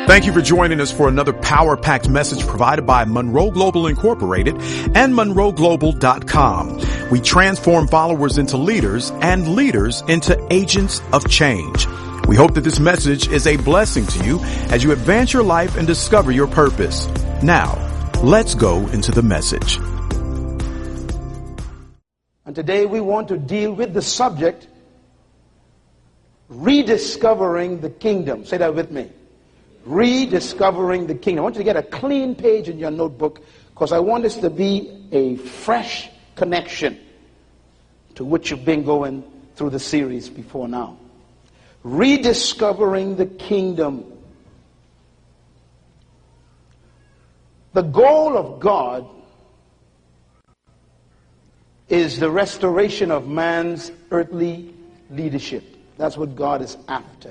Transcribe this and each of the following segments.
Thank you for joining us for another power-packed message provided by Monroe Global Incorporated and MonroeGlobal.com. We transform followers into leaders and leaders into agents of change. We hope that this message is a blessing to you as you advance your life and discover your purpose. Now, let's go into the message. And today we want to deal with the subject, rediscovering the kingdom. Say that with me. Rediscovering the kingdom. I want you to get a clean page in your notebook because I want this to be a fresh connection to what you've been going through the series before now. Rediscovering the kingdom. The goal of God is the restoration of man's earthly leadership. That's what God is after.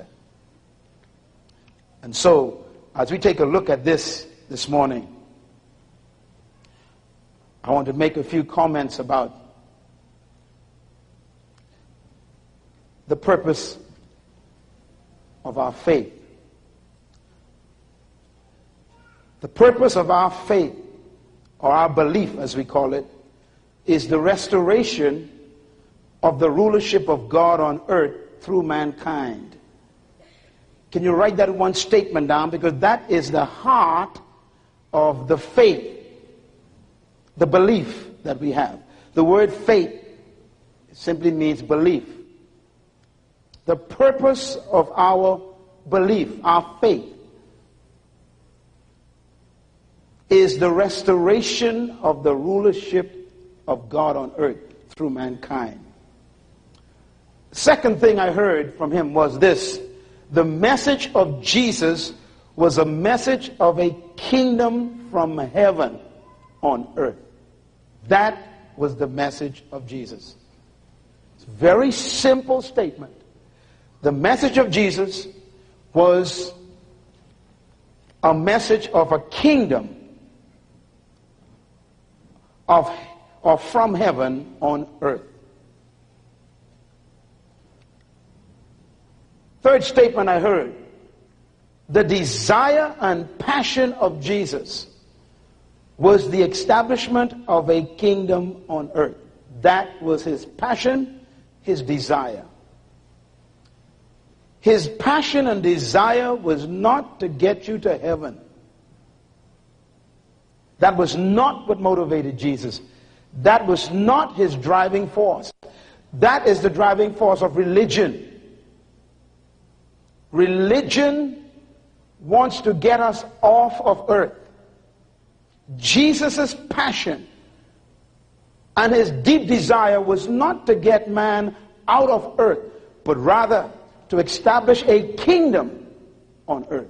And so, as we take a look at this morning, I want to make a few comments about the purpose of our faith. The purpose of our faith, or our belief as we call it, is the restoration of the rulership of God on earth through mankind. Can you write that one statement down? Because that is the heart of the faith, the belief that we have. The word faith simply means belief. The purpose of our belief, our faith, is the restoration of the rulership of God on earth through mankind. Second thing I heard from him was this: the message of Jesus was a message of a kingdom from heaven on earth. That was the message of Jesus. It's a very simple statement. The message of Jesus was a message of a kingdom of from heaven on earth. Third statement I heard: the desire and passion of Jesus was the establishment of a kingdom on earth. That was his passion, his desire. His passion and desire was not to get you to heaven. That was not what motivated Jesus. That was not his driving force. That is the driving force of religion. Religion wants to get us off of earth. Jesus' passion and his deep desire was not to get man out of earth, but rather to establish a kingdom on earth.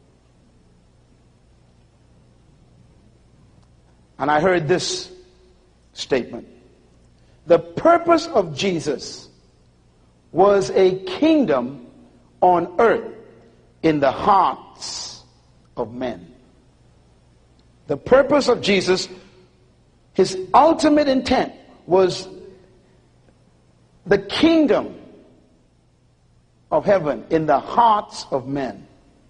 And I heard this statement: the purpose of Jesus was a kingdom on earth in the hearts of men. The purpose of Jesus, his ultimate intent, was the kingdom of heaven in the hearts of men.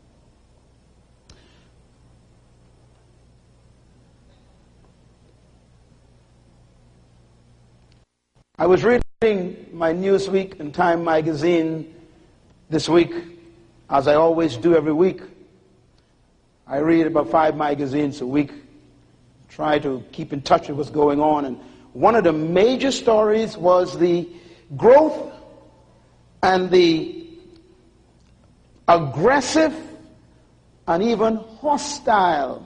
I was reading my Newsweek and Time magazine this week, as I always do every week. I read about 5 magazines a week, try to keep in touch with what's going on. And one of the major stories was the growth and the aggressive and even hostile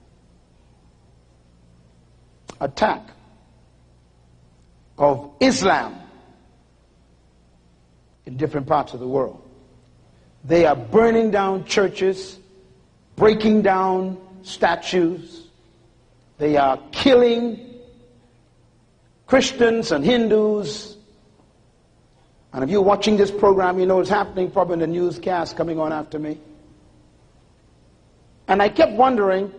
attack of Islam in different parts of the world. They are burning down churches, breaking down statues. They are killing Christians and Hindus. And if you're watching this program, you know it's happening probably in the newscast coming on after me. And I kept wondering,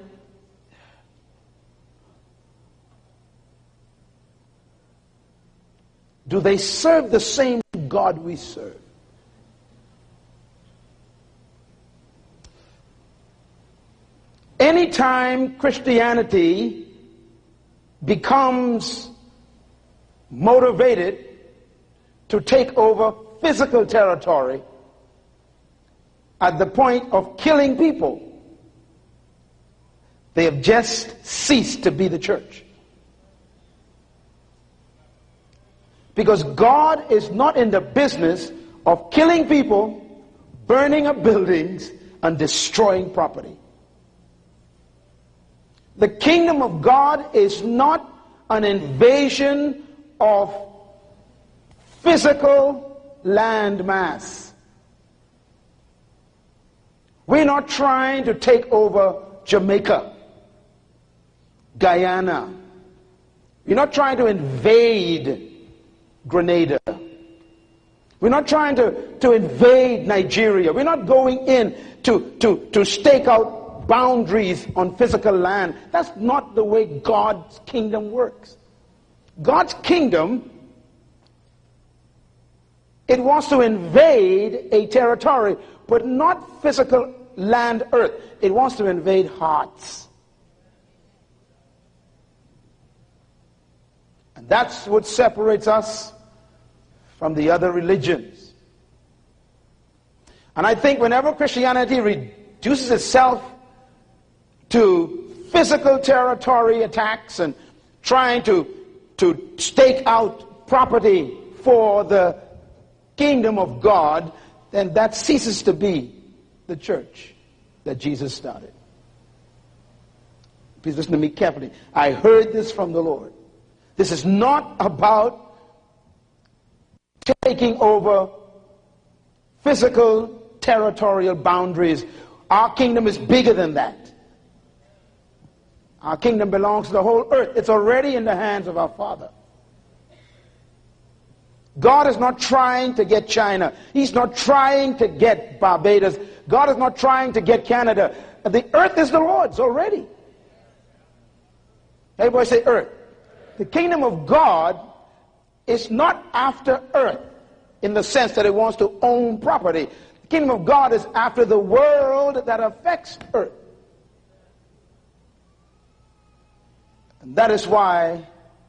do they serve the same God we serve? Anytime Christianity becomes motivated to take over physical territory at the point of killing people, they have just ceased to be the church. Because God is not in the business of killing people, burning up buildings, and destroying property. The kingdom of God is not an invasion of physical land mass. We're not trying to take over Jamaica, Guyana. We're not trying to invade Grenada. We're not trying to invade Nigeria. We're not going in to stake out boundaries on physical land. That's not the way God's kingdom works. God's kingdom, it wants to invade a territory, but not physical land, earth. It wants to invade hearts. And that's what separates us from the other religions. And I think whenever Christianity reduces itself to physical territory attacks and trying to stake out property for the kingdom of God, then that ceases to be the church that Jesus started. Please listen to me carefully. I heard this from the Lord. This is not about taking over physical territorial boundaries. Our kingdom is bigger than that. Our kingdom belongs to the whole earth. It's already in the hands of our Father. God is not trying to get China. He's not trying to get Barbados. God is not trying to get Canada. The earth is the Lord's already. Everybody say earth. The kingdom of God is not after earth in the sense that it wants to own property. The kingdom of God is after the world that affects earth. And that is why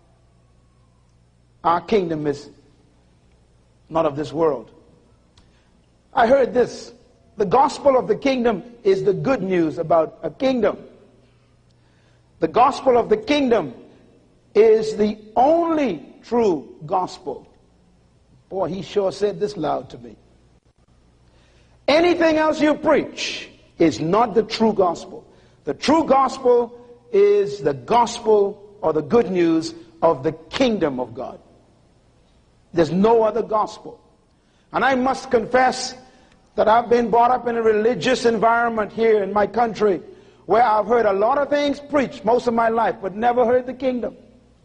our kingdom is not of this world. I heard this. The gospel of the kingdom is the good news about a kingdom. The gospel of the kingdom is the only true gospel. Boy, he sure said this loud to me. Anything else you preach is not the true gospel. The true gospel is the gospel or the good news of the kingdom of God. There's no other gospel. And I must confess that I've been brought up in a religious environment here in my country where I've heard a lot of things preached most of my life, but never heard the kingdom.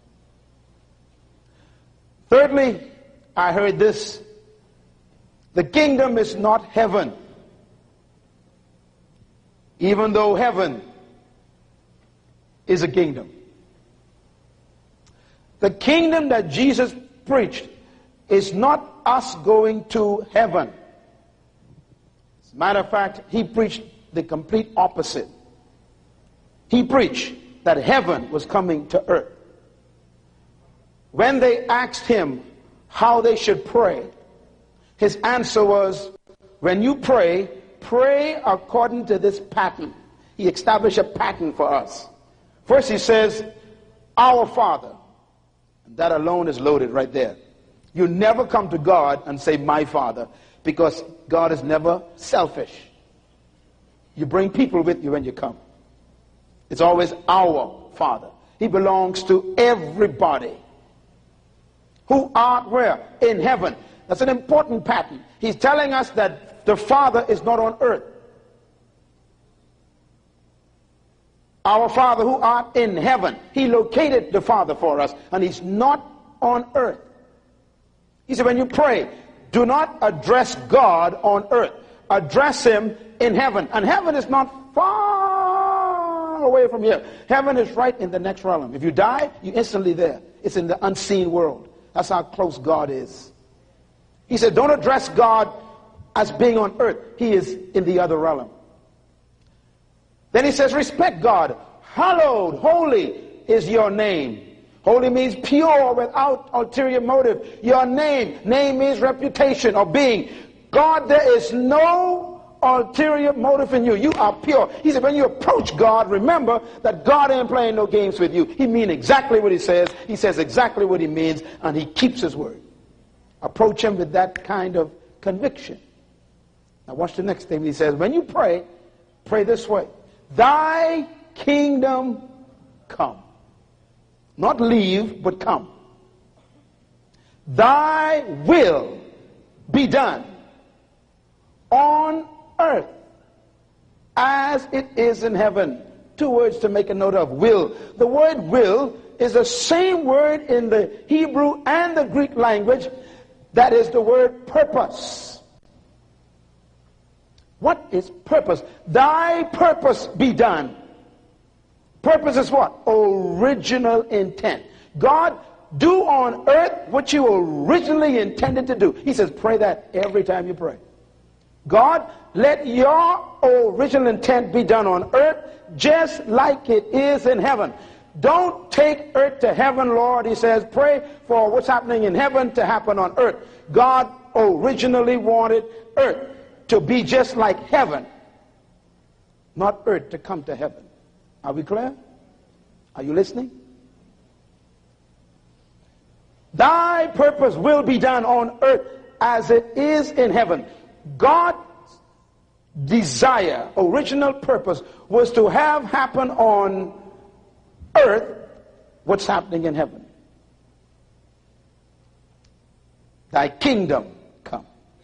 Thirdly, I heard this. The kingdom is not heaven. Even though heaven is a kingdom. The kingdom that Jesus preached is not us going to heaven. As a matter of fact, he preached the complete opposite. He preached that heaven was coming to earth. When they asked him how they should pray, his answer was, when you pray, pray according to this pattern. He established a pattern for us. First he says, our Father. And that alone is loaded right there. You never come to God and say, my Father, because God is never selfish. You bring people with you when you come. It's always our Father. He belongs to everybody. Who art where? In heaven. That's an important pattern. He's telling us that the Father is not on earth. Our Father who art in heaven. He located the Father for us, and he's not on earth. He said, when you pray, do not address God on earth. Address him in heaven. And heaven is not far away from here. Heaven is right in the next realm. If you die, you're instantly there. It's in the unseen world. That's how close God is. He said, don't address God as being on earth. He is in the other realm. Then he says, respect God. Hallowed, holy is your name. Holy means pure, without ulterior motive. Your name. Name means reputation or being. God, there is no ulterior motive in you. You are pure. He said, when you approach God, remember that God ain't playing no games with you. He means exactly what he says. He says exactly what he means, and he keeps his word. Approach him with that kind of conviction. Now watch the next thing. He says, when you pray, pray this way. Thy kingdom come. Not leave, but come. Thy will be done on earth as it is in heaven. Two words to make a note of. Will. The word will is the same word in the Hebrew and the Greek language that is the word purpose. What is purpose? Thy purpose be done. Purpose is what? Original intent. God, do on earth what you originally intended to do. He says, pray that every time you pray. God, let your original intent be done on earth just like it is in heaven. Don't take earth to heaven, Lord. He says, pray for what's happening in heaven to happen on earth. God originally wanted earth to be just like heaven, not earth to come to heaven. Are we clear? Are you listening? Thy purpose will be done on earth as it is in heaven. God's desire, original purpose, was to have happen on earth what's happening in heaven. Thy kingdom come.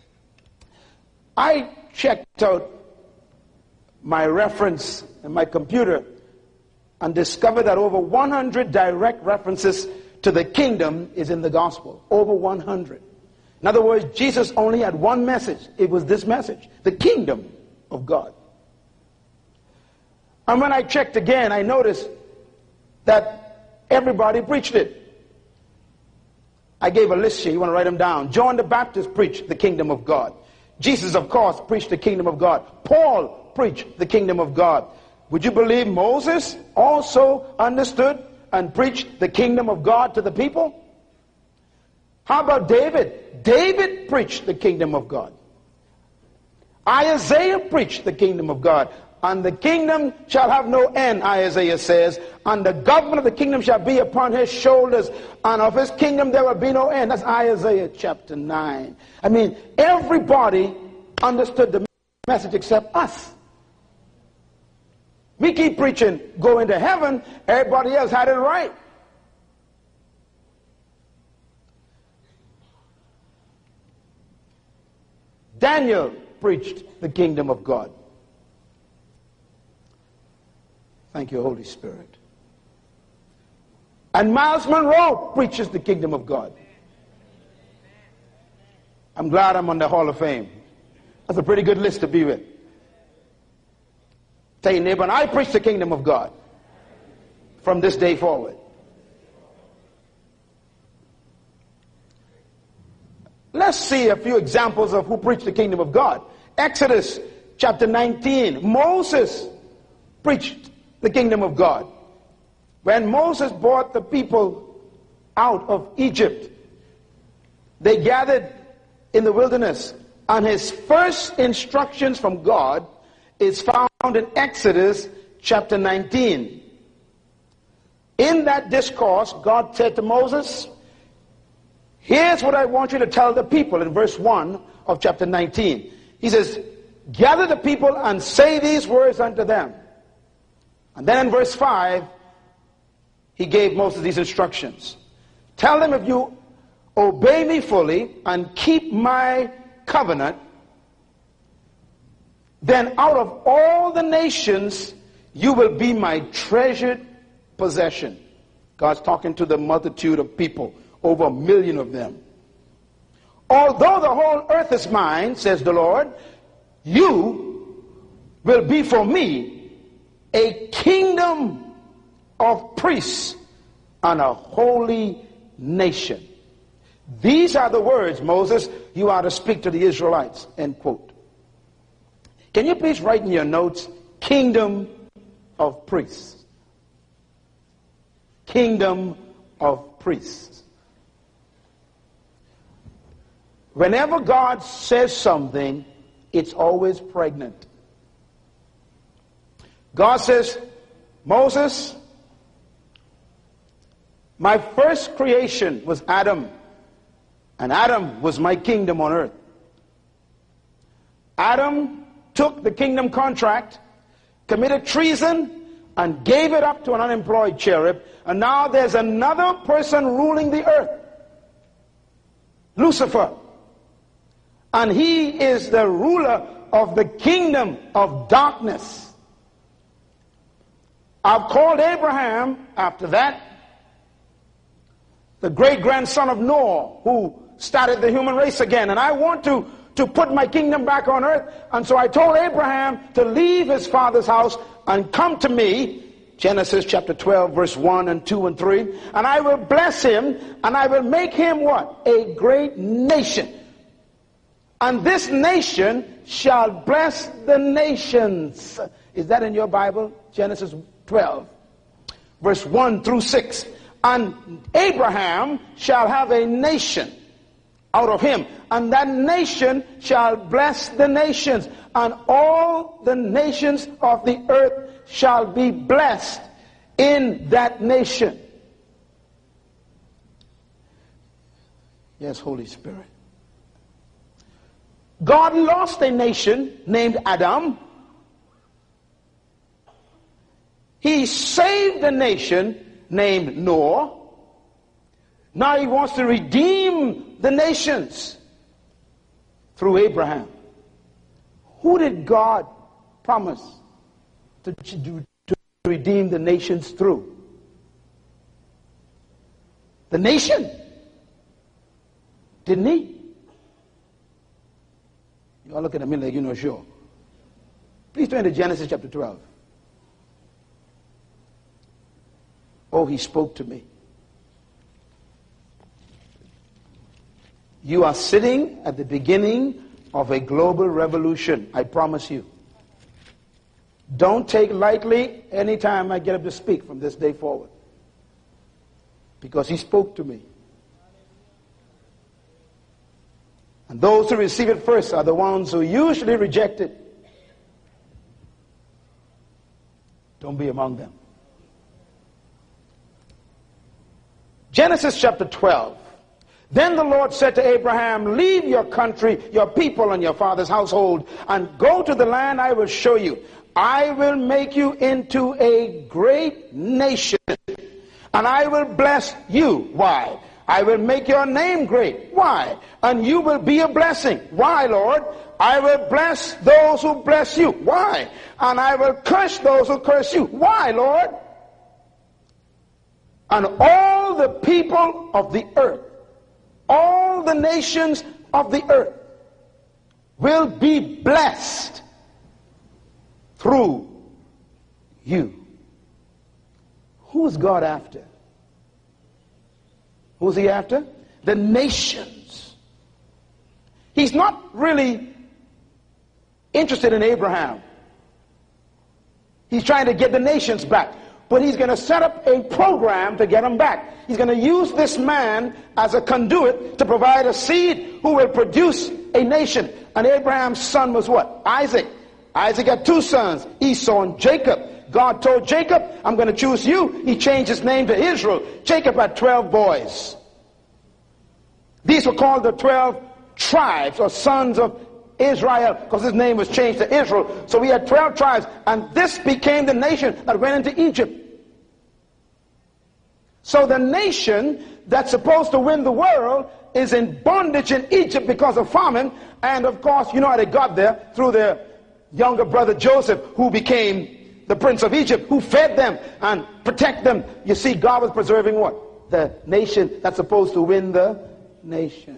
I checked out my reference in my computer and discovered that over 100 direct references to the kingdom is in the gospel. Over 100. In other words, Jesus only had one message. It was this message, the kingdom of God. And when I checked again, I noticed that everybody preached it. I gave a list here. You want to write them down. John the Baptist preached the kingdom of God. Jesus, of course, preached the kingdom of God. Paul preached the kingdom of God. Would you believe Moses also understood and preached the kingdom of God to the people? How about David? David preached the kingdom of God. Isaiah preached the kingdom of God. And the kingdom shall have no end, Isaiah says. And the government of the kingdom shall be upon his shoulders. And of his kingdom there will be no end. That's Isaiah chapter 9. I mean, everybody understood the message except us. We keep preaching, go into heaven. Everybody else had it right. Daniel preached the kingdom of God. Thank you, Holy Spirit. And Miles Monroe preaches the kingdom of God. I'm glad I'm on the Hall of Fame. That's a pretty good list to be with. Tell your neighbor, and I preach the kingdom of God from this day forward. Let's see a few examples of who preached the kingdom of God. Exodus chapter 19. Moses preached the kingdom of God. When Moses brought the people out of Egypt, they gathered in the wilderness, and his first instructions from God is found in Exodus chapter 19. In that discourse, God said to Moses, here's what I want you to tell the people in verse 1 of chapter 19. He says, gather the people and say these words unto them. And then in verse 5, he gave Moses these instructions. Tell them, if you obey me fully and keep my covenant, then out of all the nations you will be my treasured possession. God's talking to the multitude of people, over 1 million of them. Although the whole earth is mine, says the Lord, you will be for me a kingdom of priests and a holy nation. These are the words, Moses, you are to speak to the Israelites. End quote. Can you please write in your notes, kingdom of priests. Kingdom of priests. Whenever God says something, it's always pregnant. God says, Moses, my first creation was Adam, and Adam was my kingdom on earth. Adam took the kingdom contract, committed treason, and gave it up to an unemployed cherub, and now there's another person ruling the earth, Lucifer. And he is the ruler of the kingdom of darkness. I've called Abraham, after that, the great-grandson of Noah, who started the human race again. And I want to put my kingdom back on earth. And so I told Abraham to leave his father's house and come to me. Genesis chapter 12, verse 1 and 2 and 3. And I will bless him, and I will make him what? A great nation. And this nation shall bless the nations. Is that in your Bible? Genesis 12, verse 1 through 6. And Abraham shall have a nation out of him, and that nation shall bless the nations, and all the nations of the earth shall be blessed in that nation. Yes, Holy Spirit. God lost a nation named Adam. He saved a nation named Noah. Now he wants to redeem the nations through Abraham. Who did God promise to redeem the nations through? The nation. Didn't he? Y'all looking at me like you're not sure. Please turn to Genesis chapter 12. Oh, he spoke to me. You are sitting at the beginning of a global revolution, I promise you. Don't take lightly any time I get up to speak from this day forward. Because he spoke to me. And those who receive it first are the ones who usually reject it. Don't be among them. Genesis chapter 12. Then the Lord said to Abraham, leave your country, your people, and your father's household, and go to the land I will show you. I will make you into a great nation, and I will bless you. Why? I will make your name great. Why? And you will be a blessing. Why, Lord? I will bless those who bless you. Why? And I will curse those who curse you. Why, Lord? And all the people of the earth, all the nations of the earth will be blessed through you. Who's God after? Who's he after? The nations. He's not really interested in Abraham. He's trying to get the nations back. But he's going to set up a program to get them back. He's going to use this man as a conduit to provide a seed who will produce a nation. And Abraham's son was what? Isaac. Isaac had two sons, Esau and Jacob. God told Jacob, I'm going to choose you. He changed his name to Israel. Jacob had 12 boys. These were called the 12 tribes or sons of Israel, because his name was changed to Israel. So we had 12 tribes, and this became the nation that went into Egypt. So the nation that's supposed to win the world is in bondage in Egypt because of famine. And of course, you know how they got there? Through their younger brother Joseph, who became the prince of Egypt, who fed them and protect them. You see, God was preserving what? The nation that's supposed to win the nation.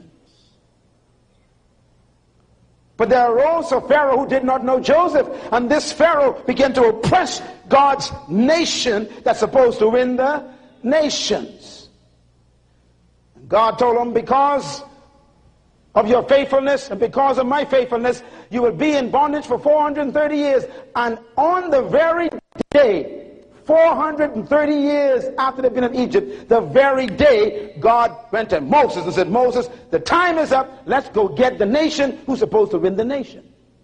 But there are also Pharaoh who did not know Joseph. And this Pharaoh began to oppress God's nation that's supposed to win the nations. And God told him, because of your faithfulness and because of my faithfulness, you will be in bondage for 430 years. And on the very day, 430 years after they've been in Egypt, the very day God went to Moses and said, Moses, the time is up. Let's go get the nation who's supposed to win the nation.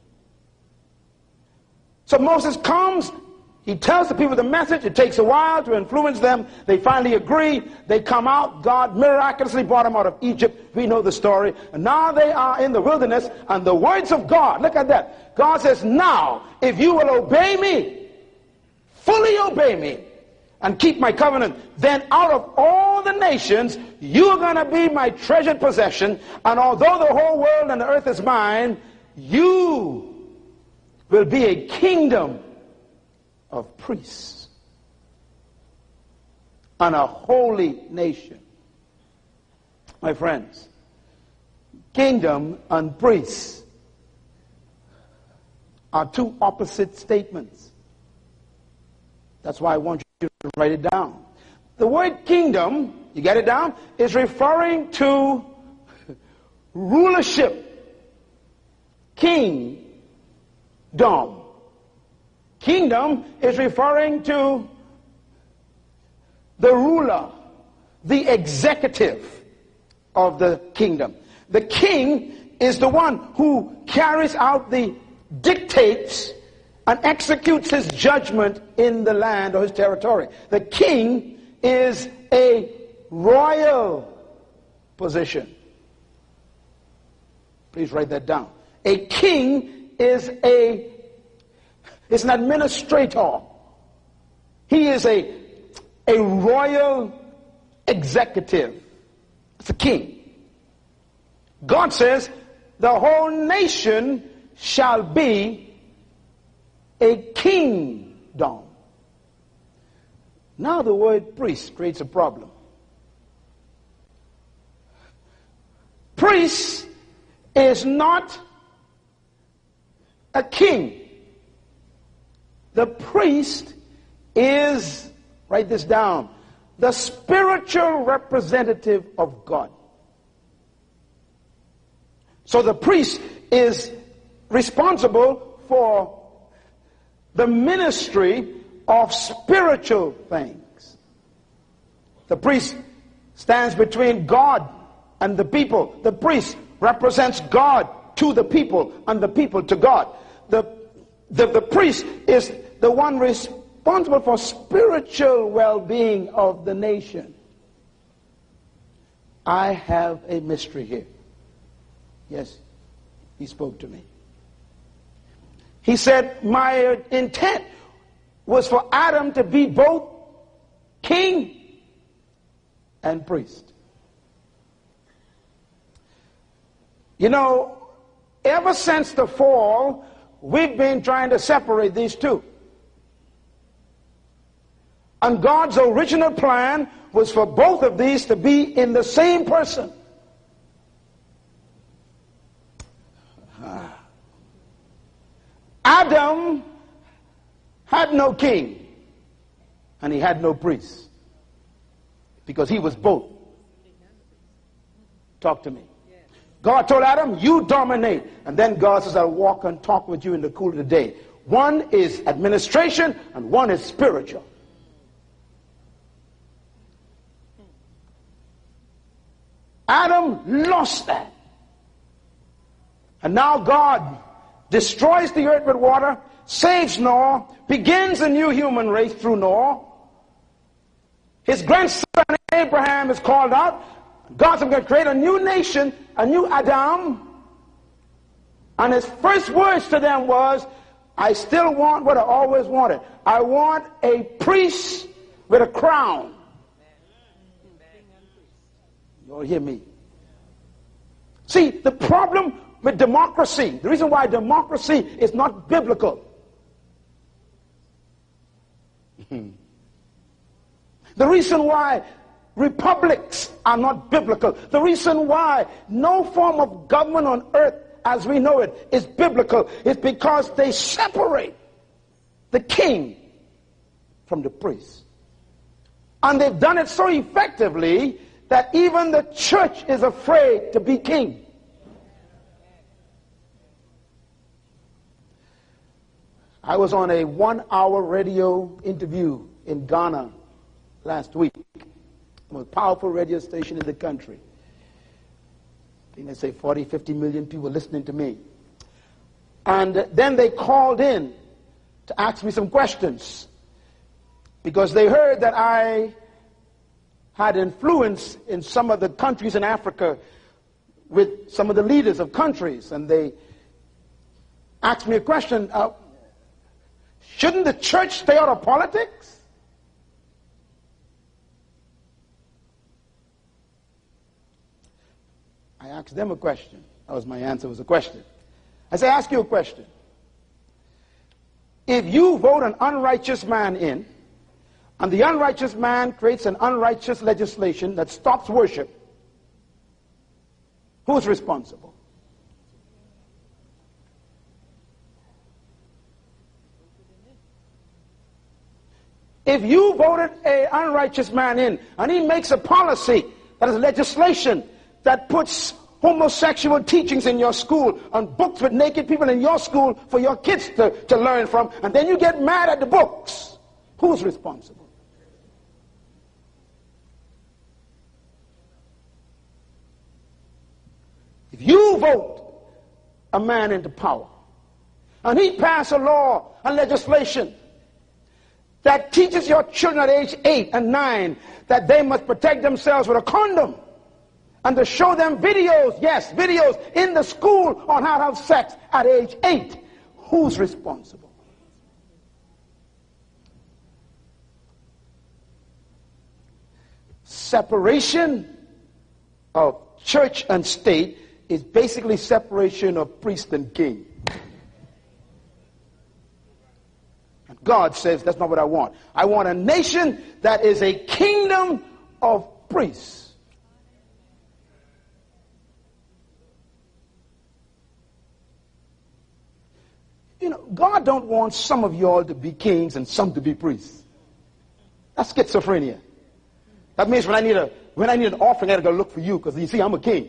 So Moses comes. He tells the people the message. It takes a while to influence them. They finally agree. They come out. God miraculously brought them out of Egypt. We know the story. And now they are in the wilderness. And the words of God, look at that. God says, now, if you will obey me, fully obey me, and keep my covenant, then out of all the nations, you're going to be my treasured possession. And although the whole world and the earth is mine, you will be a kingdom of priests and a holy nation. My friends, kingdom and priests are two opposite statements. That's why I want you to write it down. The word kingdom, you get it down, is referring to rulership. Kingdom. Kingdom is referring to the ruler, the executive of the kingdom. The king is the one who carries out the dictates and executes his judgment in the land or his territory. The king is a royal position. Please write that down. A king is an administrator. He is a royal executive. It's a king. God says the whole nation shall be a kingdom. Now the word priest creates a problem. Priest is not a king. The priest is, write this down, the spiritual representative of God. So the priest is responsible for the ministry of spiritual things. The priest stands between God and the people. The priest represents God to the people and the people to God. The priest is the one responsible for spiritual well-being of the nation. I have a mystery here. Yes, he spoke to me. He said, my intent was for Adam to be both king and priest. You know, ever since the fall, we've been trying to separate these two. And God's original plan was for both of these to be in the same person. Adam had no king and he had no priest because he was both. Talk to me. God told Adam, you dominate. And then God says, I'll walk and talk with you in the cool of the day. One is administration and one is spiritual. Adam lost that. And now God destroys the earth with water, saves Noah, begins a new human race through Noah. His grandson Abraham is called out. God's going to create a new nation, a new Adam. And his first words to them was, I still want what I always wanted. I want a priest with a crown. You all hear me? See, the problem with democracy, the reason why democracy is not biblical. The reason why republics are not biblical. The reason why no form of government on earth as we know it is biblical is because they separate the king from the priest. And they've done it so effectively that even the church is afraid to be king. I was on a 1-hour radio interview in Ghana last week. The most powerful radio station in the country. I think they say 40, 50 million people listening to me. And then they called in to ask me some questions because they heard that I had influence in some of the countries in Africa with some of the leaders of countries. And they asked me a question, shouldn't the church stay out of politics? I asked them a question. That was my answer, was a question. I said, ask you a question. If you vote an unrighteous man in, and the unrighteous man creates an unrighteous legislation that stops worship, who's responsible? If you voted an unrighteous man in, and he makes a policy that is legislation that puts homosexual teachings in your school, and books with naked people in your school for your kids to learn from, and then you get mad at the books, who's responsible? If you vote a man into power, and he passes a law and legislation that teaches your children at age 8 and 9 that they must protect themselves with a condom, and to show them videos, yes, videos in the school on how to have sex at age 8, who's responsible? Separation of church and state is basically separation of priest and king. And God says, that's not what I want. I want a nation that is a kingdom of priests. You know, God don't want some of y'all to be kings and some to be priests. That's schizophrenia. That means when I need an offering, I gotta go look for you because you see, I'm a king.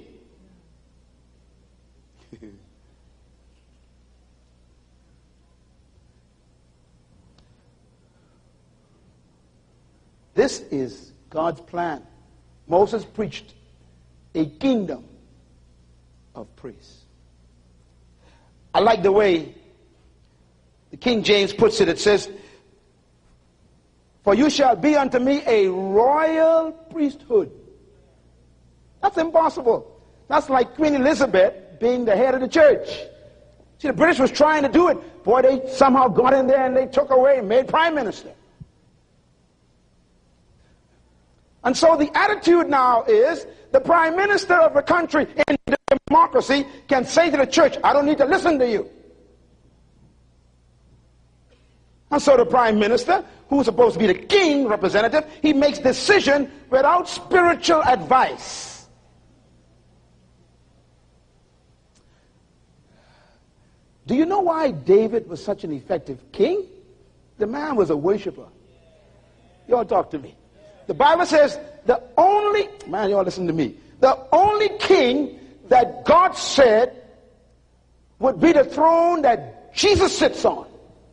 This is God's plan. Moses preached a kingdom of priests. I like the way the King James puts it. It says, "For you shall be unto me a royal priesthood." That's impossible. That's like Queen Elizabeth being the head of the church. See, the British was trying to do it. Boy, they somehow got in there and they took away and made prime minister. And so the attitude now is the prime minister of a country in democracy can say to the church, I don't need to listen to you. And so the prime minister, who's supposed to be the king representative, he makes decision without spiritual advice. Do you know why David was such an effective king? The man was a worshiper. You all talk to me. The Bible says the only, man, you all listen to me, the only king that God said would be the throne that Jesus sits on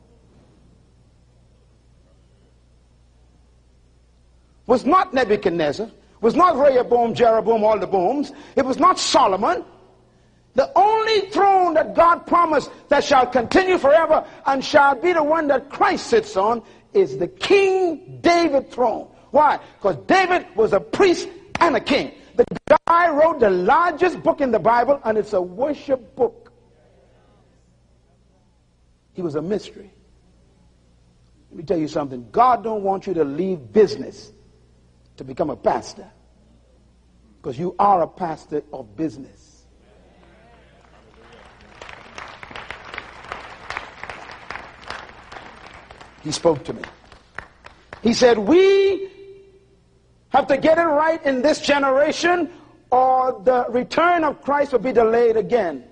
was not Nebuchadnezzar, was not Rehoboam, Jeroboam, all the booms. It was not Solomon. The only throne that God promised that shall continue forever and shall be the one that Christ sits on is the King David throne. Why? Because David was a priest and a king. The guy wrote the largest book in the Bible, and it's a worship book. He was a mystery. Let me tell you something. God don't want you to leave business to become a pastor, because you are a pastor of business. He spoke to me. He said, we have to get it right in this generation, or the return of Christ will be delayed again,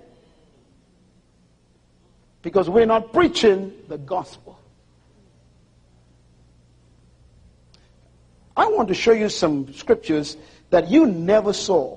because we're not preaching the gospel. I want to show you some scriptures that you never saw,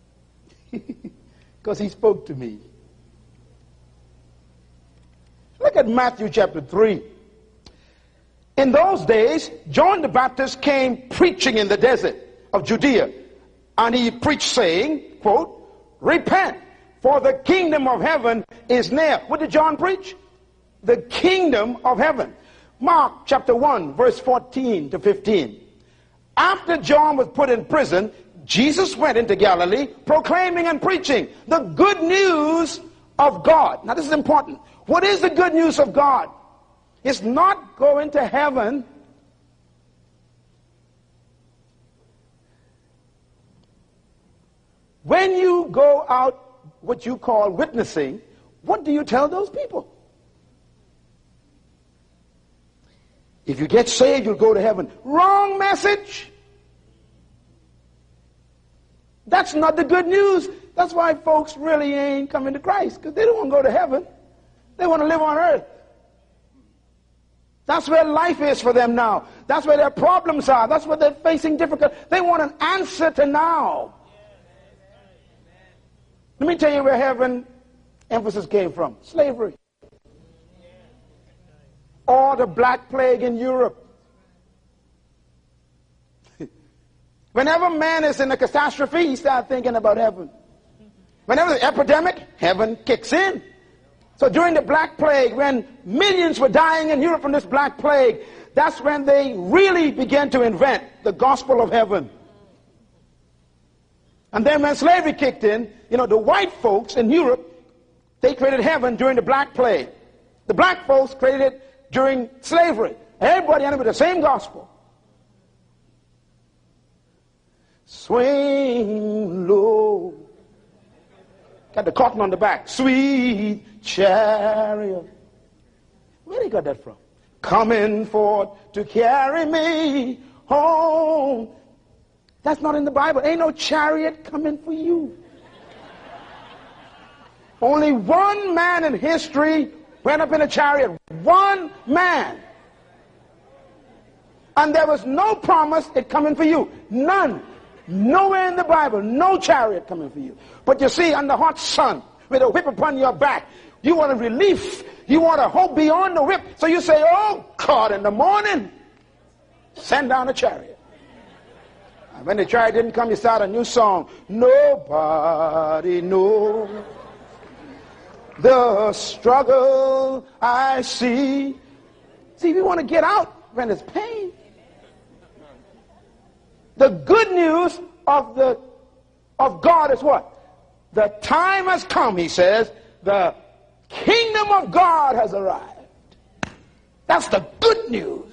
because he spoke to me. Look at Matthew chapter 3. In those days, John the Baptist came preaching in the desert of Judea. And he preached saying, quote, repent, for the kingdom of heaven is near. What did John preach? The kingdom of heaven. Mark chapter 1, verse 14 to 15. After John was put in prison, Jesus went into Galilee proclaiming and preaching the good news of God. Now this is important. What is the good news of God? It's not going to heaven. When you go out, what you call witnessing, what do you tell those people? If you get saved, you'll go to heaven. Wrong message. That's not the good news. That's why folks really ain't coming to Christ, because they don't want to go to heaven. They want to live on earth. That's where life is for them now. That's where their problems are. That's what they're facing difficult. They want an answer to now. Let me tell you where heaven emphasis came from. Slavery. Or the Black Plague in Europe. Whenever man is in a catastrophe, he starts thinking about heaven. Whenever there's an epidemic, heaven kicks in. So during the Black Plague, when millions were dying in Europe from this Black Plague, that's when they really began to invent the gospel of heaven. And then when slavery kicked in, the white folks in Europe, they created heaven during the Black Plague. The black folks created it during slavery. Everybody ended with the same gospel. Swing low. Got the cotton on the back. Sweet chariot. Where they got that from? Coming forth to carry me home. That's not in the Bible. Ain't no chariot coming for you. Only one man in history went up in a chariot. One man. And there was no promise it coming for you. None. Nowhere in the Bible. No chariot coming for you. But you see, under hot sun, with a whip upon your back, you want a relief. You want a hope beyond the whip. So you say, oh God, in the morning, send down a chariot. And when the chariot didn't come, you start a new song. Nobody knows the struggle I see. See, we want to get out when there's pain. The good news of God is what? The time has come, he says. The kingdom of God has arrived. That's the good news.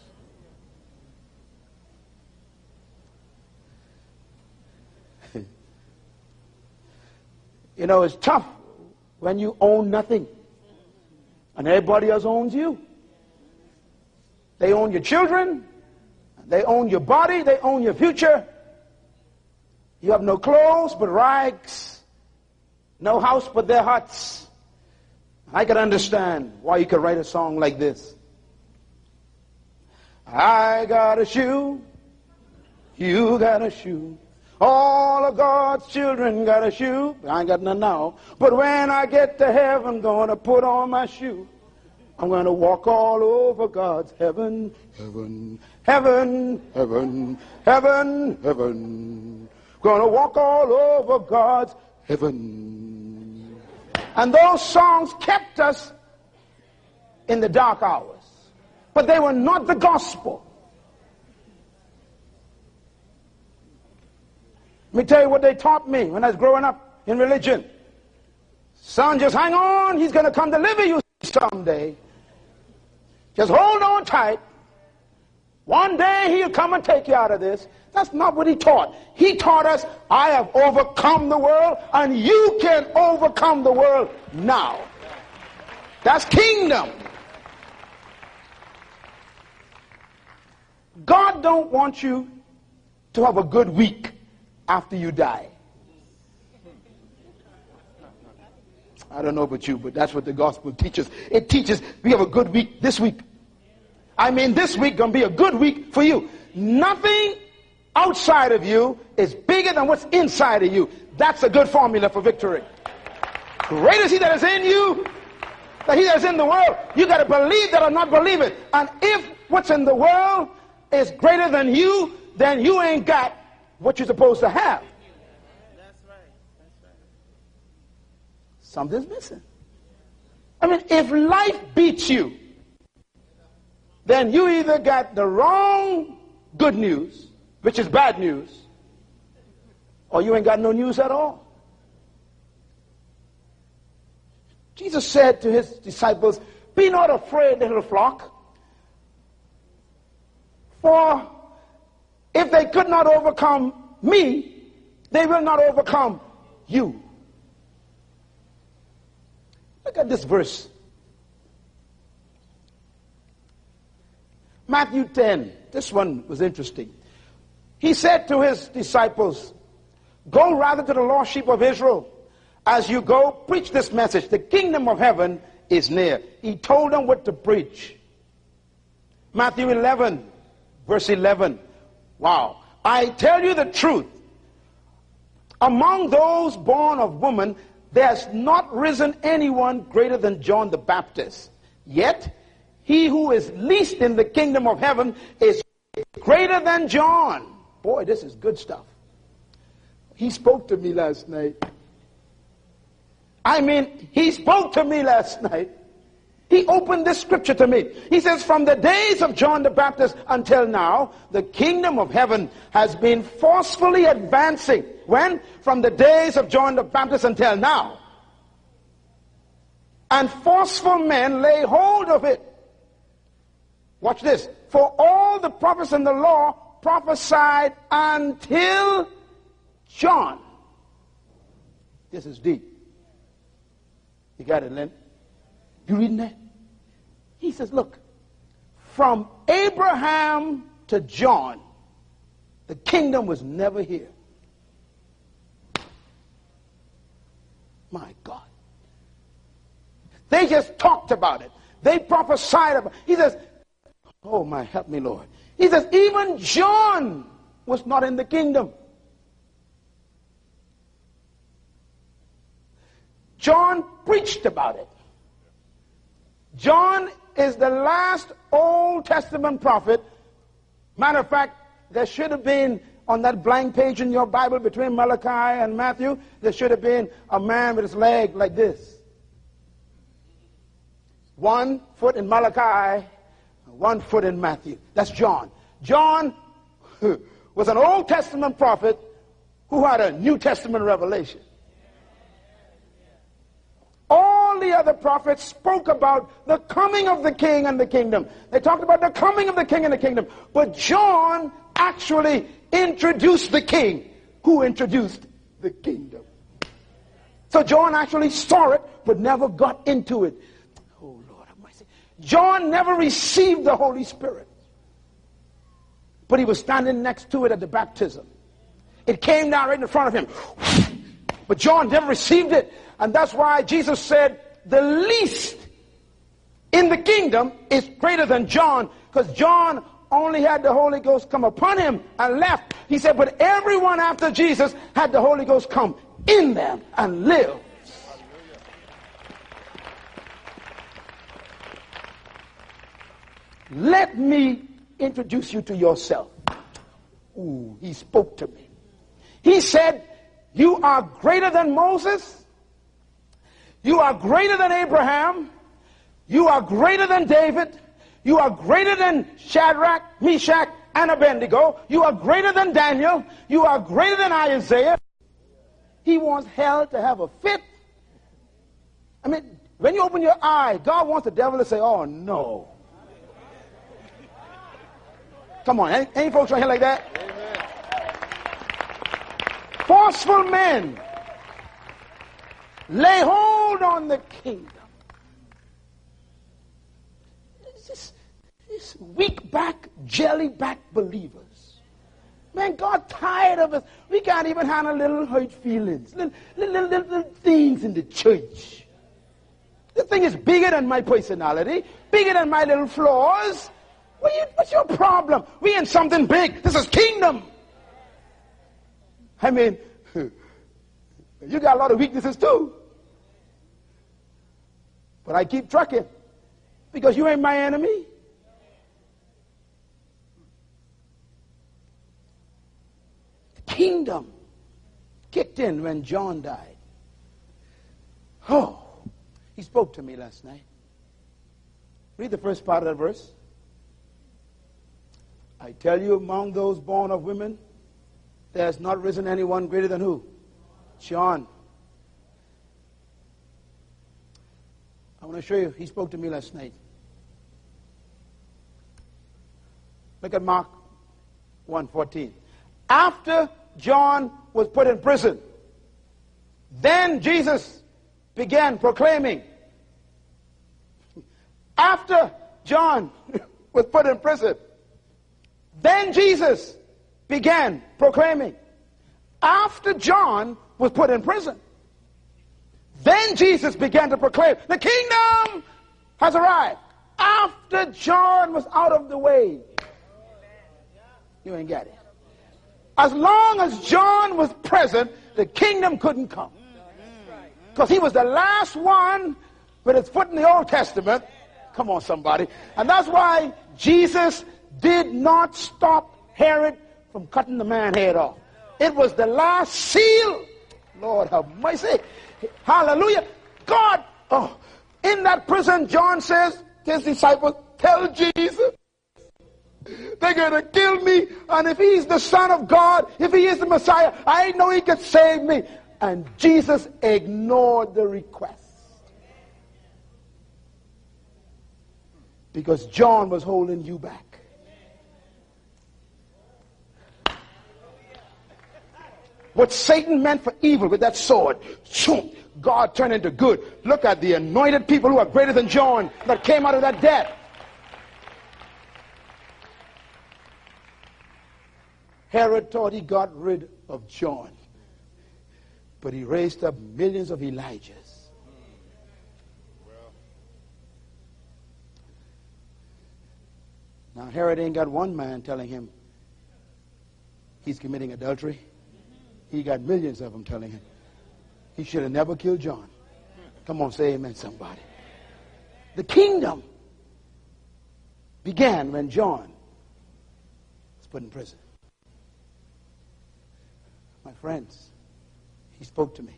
It's tough when you own nothing and everybody else owns you. They own your children. They own your body. They own your future. You have no clothes but rags. No house but their huts. I can understand why you could write a song like this. I got a shoe. You got a shoe. All of God's children got a shoe. I ain't got none now. But when I get to heaven, I'm going to put on my shoe. I'm going to walk all over God's heaven, heaven, heaven, heaven, heaven, heaven. Going to walk all over God's heaven. And those songs kept us in the dark hours. But they were not the gospel. Let me tell you what they taught me when I was growing up in religion. Son, just hang on. He's going to come deliver you someday. Just hold on tight. One day he'll come and take you out of this. That's not what he taught. He taught us, I have overcome the world, and you can overcome the world now. That's kingdom. God don't want you to have a good week after you die. I don't know about you, but that's what the gospel teaches. It teaches we have a good week this week. I mean, this week gonna be a good week for you. Nothing outside of you is bigger than what's inside of you. That's a good formula for victory. Greater is he that is in you that he that is in the world, you got to believe that or not believe it. And if what's in the world is greater than you, then you ain't got what you're supposed to have. That's right. That's right. Something's missing. I mean, if life beats you, then you either got the wrong good news, which is bad news, or you ain't got no news at all. Jesus said to his disciples, "Be not afraid, little flock, for if they could not overcome me, they will not overcome you." Look at this verse. Matthew 10. This one was interesting. He said to his disciples, "Go rather to the lost sheep of Israel. As you go, preach this message. The kingdom of heaven is near." He told them what to preach. Matthew 11, verse 11. Wow. "I tell you the truth. Among those born of woman, there has not risen anyone greater than John the Baptist. Yet, he who is least in the kingdom of heaven is greater than John." Boy, this is good stuff. He spoke to me last night. I mean, he spoke to me last night. He opened this scripture to me. He says, "From the days of John the Baptist until now, the kingdom of heaven has been forcefully advancing." When? From the days of John the Baptist until now. "And forceful men lay hold of it." Watch this. "For all the prophets in the law prophesied until John." This is deep. You got it, Lynn? You reading that? He says, look, from Abraham to John, the kingdom was never here. My God. They just talked about it. They prophesied about it. He says, oh my, help me, Lord. He says, even John was not in the kingdom. John preached about it. John is the last Old Testament prophet. Matter of fact, there should have been on that blank page in your Bible between Malachi and Matthew, there should have been a man with his leg like this. 1 foot in Malachi, 1 foot in Matthew. That's John. John was an Old Testament prophet who had a New Testament revelation. All the other prophets spoke about the coming of the king and the kingdom. They talked about the coming of the king and the kingdom. But John actually introduced the king who introduced the kingdom. So John actually saw it but never got into it. Oh Lord have mercy. John never received the Holy Spirit. But he was standing next to it at the baptism. It came down right in front of him. But John never received it. And that's why Jesus said the least in the kingdom is greater than John. Because John only had the Holy Ghost come upon him and left. He said, but everyone after Jesus had the Holy Ghost come in them and live. Let me introduce you to yourself. Ooh, he spoke to me. He said, you are greater than Moses. You are greater than Abraham. You are greater than David. You are greater than Shadrach, Meshach, and Abednego. You are greater than Daniel. You are greater than Isaiah. He wants hell to have a fit. I mean, when you open your eye, God wants the devil to say, oh no. Come on, any folks right here like that? Amen. Forceful men lay hold on the kingdom. This weak back, jelly back believers. Man, God tired of us. We can't even handle little hurt feelings, little things in the church. This thing is bigger than my personality, bigger than my little flaws. What's your problem? We in something big. This is kingdom. I mean, you got a lot of weaknesses too. But I keep trucking because you ain't my enemy. The kingdom kicked in when John died. Oh, he spoke to me last night. Read the first part of that verse. I tell you, among those born of women, there has not risen anyone greater than who? John. I want to show you. He spoke to me last night. Look at Mark 1:14. After John was put in prison, then Jesus began proclaiming. After John was put in prison, then Jesus began proclaiming. After John was put in prison, then Jesus began to proclaim, the kingdom has arrived. After John was out of the way. You ain't got it. As long as John was present, the kingdom couldn't come. Because he was the last one with his foot in the Old Testament. Come on, somebody. And that's why Jesus did not stop Herod from cutting the man's head off. It was the last seal. Lord have mercy. Hallelujah. God, in that prison, John says to his disciples, tell Jesus they're going to kill me. And if he's the Son of God, if he is the Messiah, I know he could save me. And Jesus ignored the request. Because John was holding you back. What Satan meant for evil with that sword, God turned into good. Look at the anointed people who are greater than John that came out of that death. Herod thought he got rid of John, but he raised up millions of Elijahs. Now Herod ain't got one man telling him he's committing adultery. He got millions of them telling him he should have never killed John. Come on, say amen, somebody. The kingdom began when John was put in prison. My friends, he spoke to me.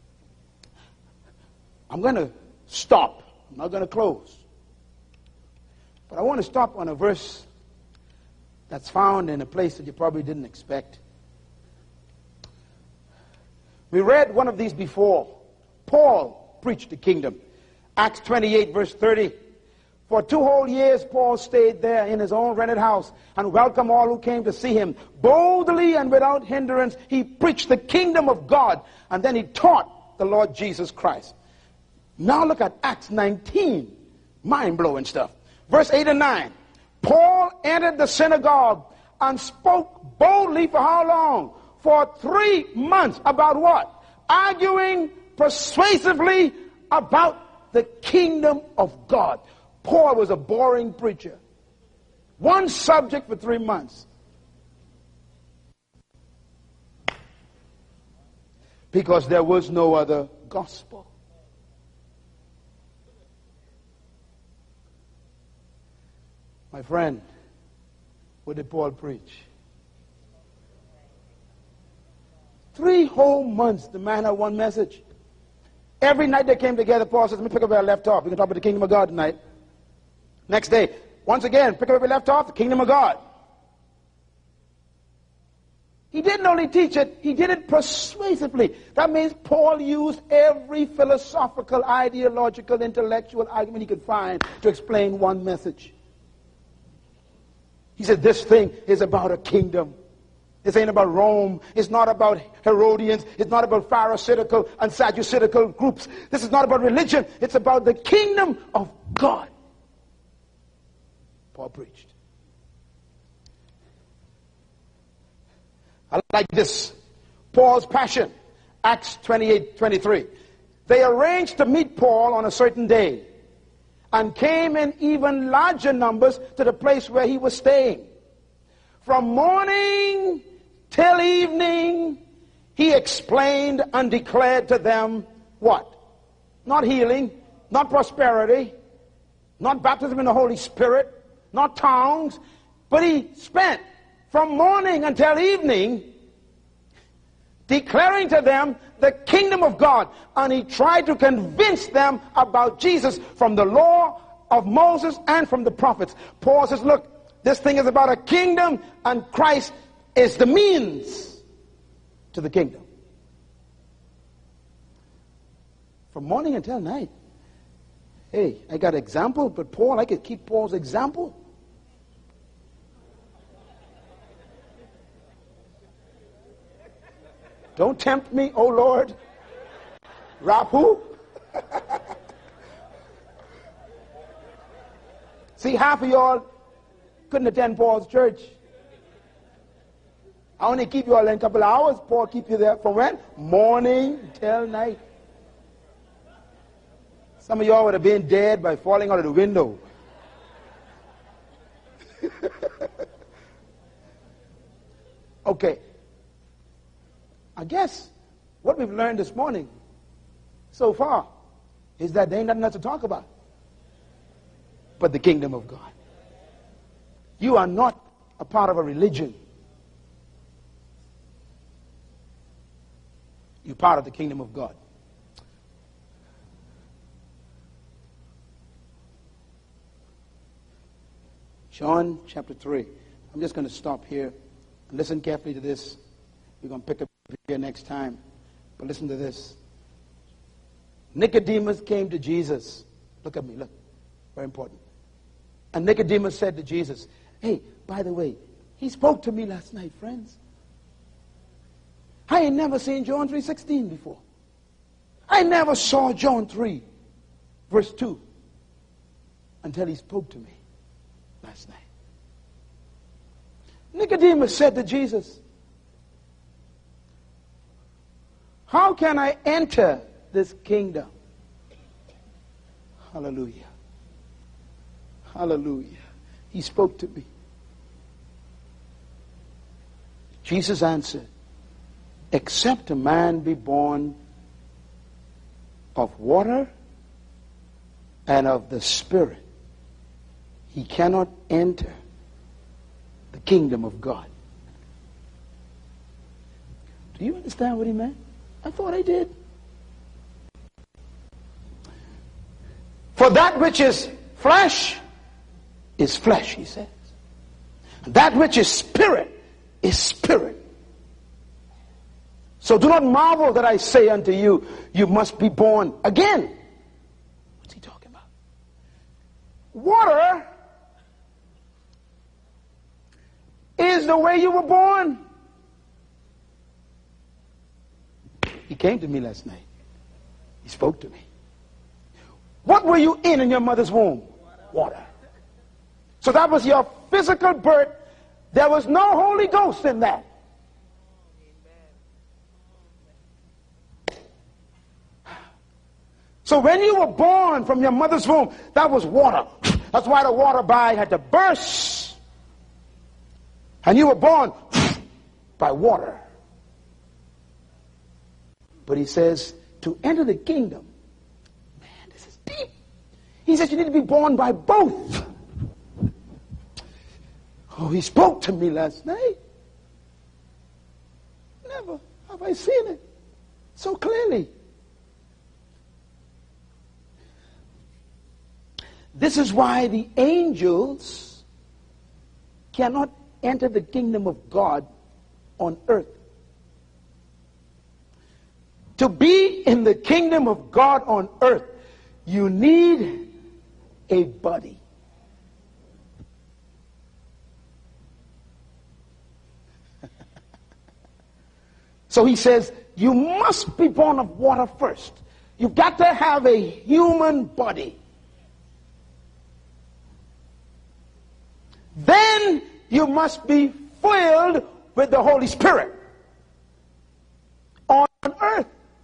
I'm going to stop. I'm not going to close. But I want to stop on a verse that's found in a place that you probably didn't expect. We read one of these before. Paul preached the kingdom. Acts 28 verse 30. For 2 whole years Paul stayed there in his own rented house and welcomed all who came to see him. Boldly and without hindrance he preached the kingdom of God, and then he taught the Lord Jesus Christ. Now look at Acts 19. Mind-blowing stuff. Verse 8 and 9. Paul entered the synagogue and spoke boldly for how long? For 3 months. About what? Arguing persuasively about the kingdom of God. Paul was a boring preacher. One subject for 3 months. Because there was no other gospel. My friend, what did Paul preach? 3 whole months the man had one message. Every night they came together, Paul says, let me pick up where I left off. We're going to talk about the kingdom of God tonight. Next day, once again, pick up where we left off, the kingdom of God. He didn't only teach it, he did it persuasively. That means Paul used every philosophical, ideological, intellectual argument he could find to explain one message. He said, this thing is about a kingdom. This ain't about Rome. It's not about Herodians. It's not about Pharisaical and Sadduceical groups. This is not about religion. It's about the kingdom of God. Paul preached. I like this. Paul's passion. Acts 28:23. They arranged to meet Paul on a certain day and came in even larger numbers to the place where he was staying. From morning till evening, he explained and declared to them what? Not healing, not prosperity, not baptism in the Holy Spirit, not tongues, but he spent from morning until evening declaring to them the kingdom of God. And he tried to convince them about Jesus from the law of Moses and from the prophets. Paul says, look, this thing is about a kingdom, and Christ is the means to the kingdom. From morning until night. Hey, I got example, but Paul, I could keep Paul's example. Don't tempt me, oh Lord. Rapu. See, half of y'all couldn't attend Paul's church. I only keep you all in a couple of hours. Paul keep you there from when? Morning till night. Some of y'all would have been dead by falling out of the window. Okay. I guess what we've learned this morning so far is that there ain't nothing else to talk about but the kingdom of God. You are not a part of a religion. You're part of the kingdom of God. John chapter 3. I'm just going to stop here and listen carefully to this. We're going to pick up here next time. But listen to this. Nicodemus came to Jesus. Look at me, look. Very important. And Nicodemus said to Jesus, hey, by the way, he spoke to me last night, friends. I ain't never seen John 3:16 before. I never saw John 3, verse 2, until he spoke to me last night. Nicodemus said to Jesus, how can I enter this kingdom? Hallelujah. Hallelujah. He spoke to me. Jesus answered, except a man be born of water and of the Spirit, he cannot enter the kingdom of God. Do you understand what he meant? I thought I did. For that which is flesh, he says. That which is spirit is spirit. So do not marvel that I say unto you, you must be born again. What's he talking about? Water is the way you were born. He came to me last night. He spoke to me. What were you in your mother's womb? Water. So that was your physical birth. There was no Holy Ghost in that. So when you were born from your mother's womb, that was water. That's why the water bag had to burst. And you were born by water. But he says, to enter the kingdom, man, this is deep. He says you need to be born by both. Oh, he spoke to me last night. Never have I seen it so clearly. This is why the angels cannot enter the kingdom of God on earth. To be in the kingdom of God on earth, you need a body. So he says, you must be born of water first. You've got to have a human body. Then you must be filled with the Holy Spirit on earth.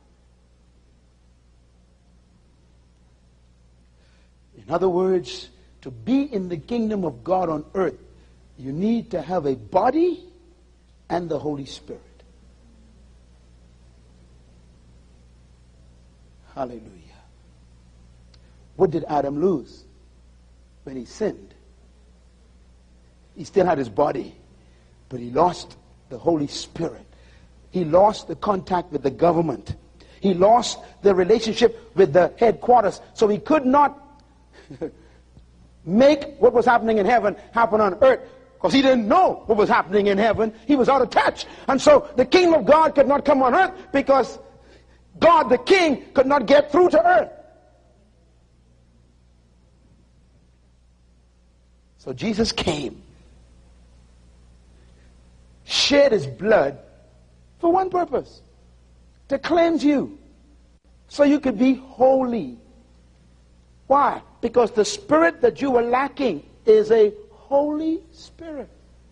In other words, to be in the kingdom of God on earth, you need to have a body and the Holy Spirit. Hallelujah. What did Adam lose when he sinned? He still had his body, but he lost the Holy Spirit. He lost the contact with the government. He lost the relationship with the headquarters. So he could not make what was happening in heaven happen on earth, because he didn't know what was happening in heaven. He was out of touch. And so the kingdom of God could not come on earth because God the King could not get through to earth. So Jesus came, shed his blood for one purpose: to cleanse you so you could be holy. Why? Because the spirit that you were lacking is a Holy Spirit.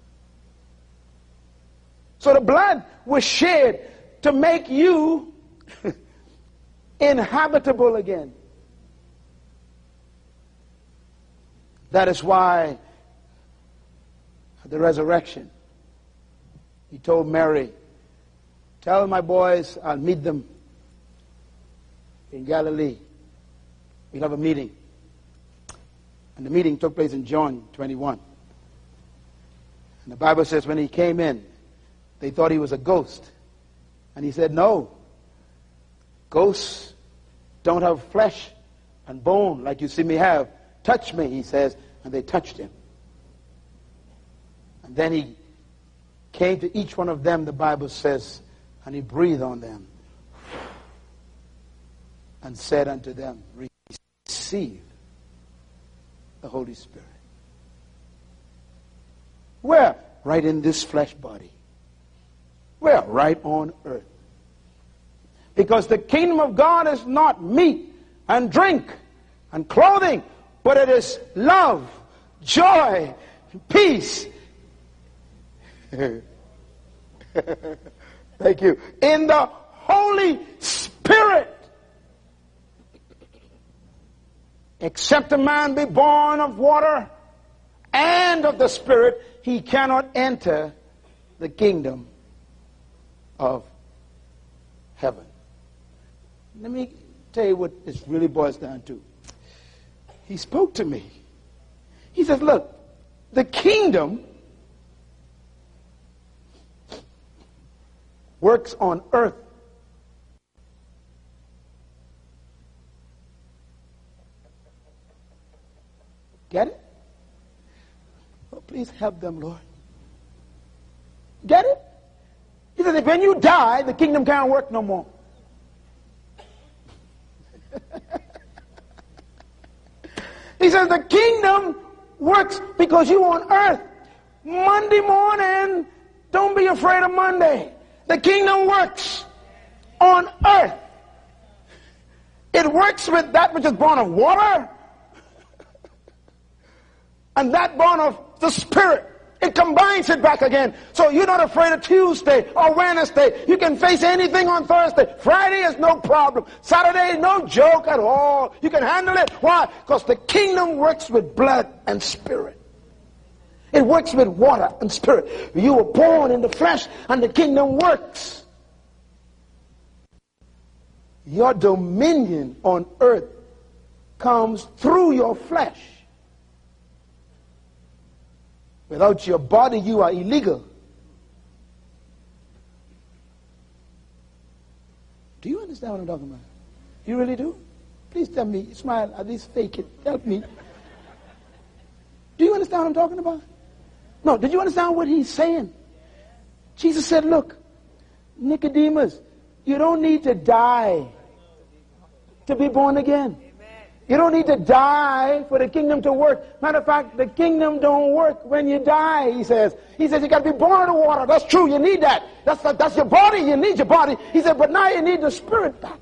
So the blood was shed to make you inhabitable again. That is why at the resurrection, he told Mary, tell my boys I'll meet them in Galilee. We'll have a meeting. And the meeting took place in John 21. And the Bible says when he came in, they thought he was a ghost. And he said, no. Ghosts don't have flesh and bone like you see me have. Touch me, he says. And they touched him. And then he came to each one of them, the Bible says, and he breathed on them and said unto them, receive the Holy Spirit. Where? Right in this flesh body. Where? Right on earth. Because the kingdom of God is not meat and drink and clothing, but it is love, joy, peace. Thank you. In the Holy Spirit. Except a man be born of water and of the Spirit, he cannot enter the kingdom of heaven. Let me tell you what this really boils down to. He spoke to me. He says, look, the kingdom works on earth. Get it? Oh, please help them, Lord. Get it? He says, if when you die, the kingdom can't work no more. He says the kingdom works because you're on earth. Monday morning, don't be afraid of Monday. The kingdom works on earth. It works with that which is born of water and that born of the Spirit. It combines it back again. So you're not afraid of Tuesday or Wednesday. You can face anything on Thursday. Friday is no problem. Saturday, no joke at all. You can handle it. Why? Because the kingdom works with blood and spirit. It works with water and spirit. You were born in the flesh and the kingdom works. Your dominion on earth comes through your flesh. Without your body, you are illegal. Do you understand what I'm talking about? You really do? Please tell me. Smile. At least fake it. Help me. Do you understand what I'm talking about? No. Did you understand what he's saying? Jesus said, look, Nicodemus, you don't need to die to be born again. You don't need to die for the kingdom to work. Matter of fact, the kingdom don't work when you die, he says. He says you got to be born of the water. That's true. You need that. That's your body. You need your body. He said, but now you need the Spirit back.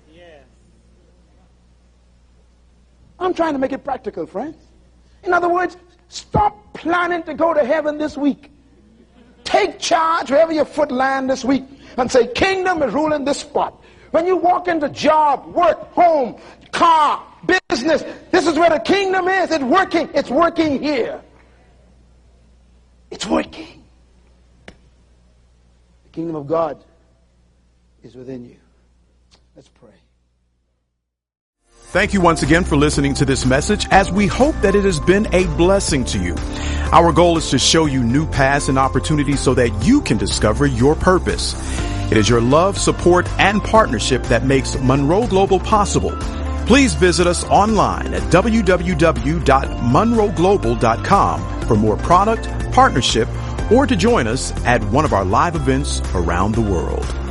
I'm trying to make it practical, friends. In other words, stop planning to go to heaven this week. Take charge wherever your foot land this week and say, kingdom is ruling this spot. When you walk into job, work, home, car, business, this is where the kingdom is. It's working. It's working here. It's working. The kingdom of God is within you. Let's pray. Thank you once again for listening to this message, as we hope that it has been a blessing to you. Our goal is to show you new paths and opportunities so that you can discover your purpose. It is your love, support, and partnership that makes Monroe Global possible. Please visit us online at www.monroeglobal.com for more product, partnership, or to join us at one of our live events around the world.